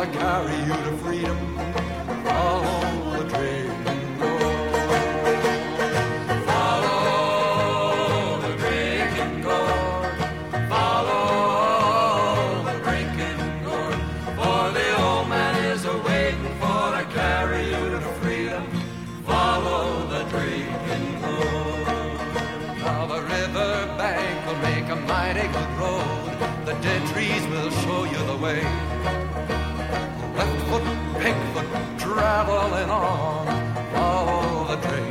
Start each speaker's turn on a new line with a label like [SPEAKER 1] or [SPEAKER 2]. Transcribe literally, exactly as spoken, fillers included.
[SPEAKER 1] to carry you to freedom. Follow the drinking gourd. Follow the drinking gourd. Follow the drinking gourd. For the old man is a-waiting for to carry you to freedom. Follow the drinking gourd. Now the river bank will make a mighty good road. The dead trees will show you the way. Left foot, pink foot, traveling on. Follow the train.